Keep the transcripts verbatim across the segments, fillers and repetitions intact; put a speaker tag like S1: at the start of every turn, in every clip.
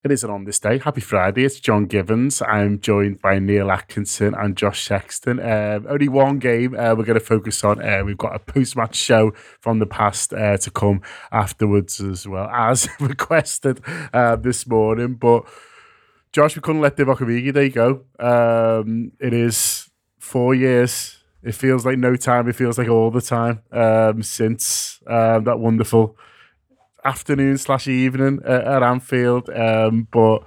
S1: It isn't on this day. Happy Friday. It's John Givens. I'm joined by Neil Atkinson and Josh Sexton. Um, only one game uh, we're going to focus on. Uh, we've got a post-match show from the past uh, to come afterwards as well, as requested uh, this morning. But Josh, we couldn't let Divock Origi Day go. Um, it is four years. It feels like no time. It feels like all the time um, since um, that wonderful afternoon slash evening at, at Anfield. Um, but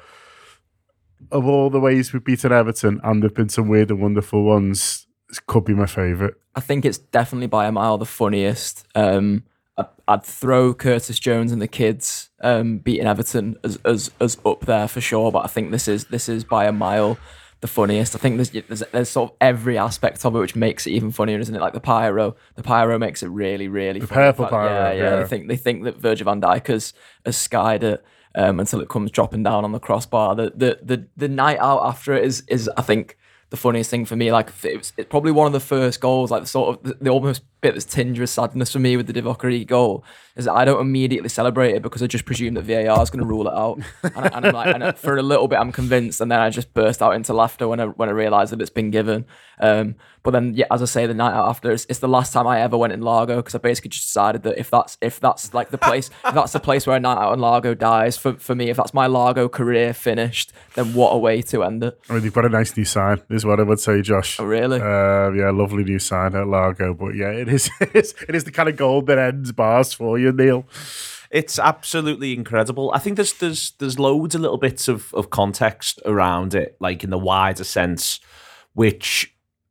S1: of all the ways we've beaten Everton, and there've been some weird and wonderful ones, this could be my favourite.
S2: I think it's definitely by a mile the funniest. Um, I'd, I'd throw Curtis Jones and the kids um, beating Everton as, as as up there for sure. But I think this is this is by a mile the funniest. I think there's, there's there's sort of every aspect of it which makes it even funnier, isn't it? Like the pyro, the pyro makes it really, really
S1: the
S2: funny.
S1: purple pyro.
S2: Yeah, yeah,
S1: yeah.
S2: They think they think that Virgil van Dijk has, has skied it um, until it comes dropping down on the crossbar. The the the the night out after it is is I think the funniest thing for me. Like it was, it's probably one of the first goals. Like the sort of the, the almost bit that's tinged with sadness for me with the Divock Origi goal is that I don't immediately celebrate it because I just presume that V A R is going to rule it out. And, I, and I'm like, and for a little bit I'm convinced, and then I just burst out into laughter when I when I realise that it's been given. Um, but then, yeah, as I say, the night out after, it's, it's the last time I ever went in Largo because I basically just decided that if that's if that's like the place, if that's the place where a night out in Largo dies for for me, if that's my Largo career finished, then what a way to end it.
S1: I mean, you've got a nice new sign, is what I would say, Josh.
S2: Oh, really?
S1: Uh, yeah, lovely new sign at Largo. But yeah, it is, it is it is the kind of goal that ends bars for you, Neil.
S3: It's absolutely incredible. I think there's there's there's loads of little bits of, of context around it, like in the wider sense, which,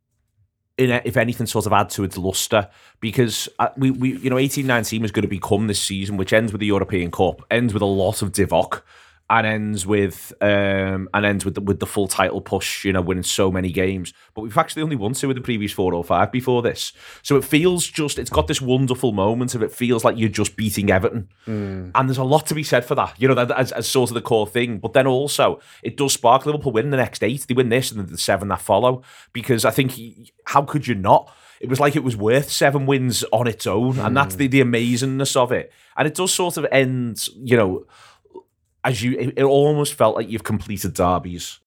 S3: in a, if anything, sort of add to its luster. Because uh, we we you know eighteen nineteen was going to become this season, which ends with the European Cup, ends with a lot of Divock, and ends with um and ends with the, with the full title push, you know, winning so many games. But we've actually only won two of the previous four or five before this. So it feels just, it's got this wonderful moment of it feels like you're just beating Everton. Mm. And there's a lot to be said for that, you know, that, as, as sort of the core thing. But then also, it does spark Liverpool win the next eight. They win this and then the seven that follow. Because I think, how could you not? It was like it was worth seven wins on its own. Mm. And that's the, the amazingness of it. And it does sort of end, you know, as you, it almost felt like you've completed derbies